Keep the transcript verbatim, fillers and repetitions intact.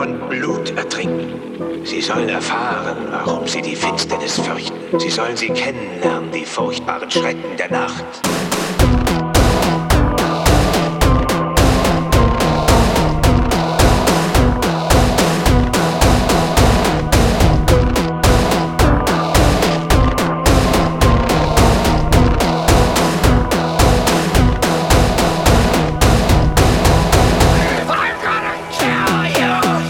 und Blut ertrinken. Sie sollen erfahren, warum sie die Finsternis fürchten. Sie sollen sie kennenlernen, die furchtbaren Schrecken der Nacht.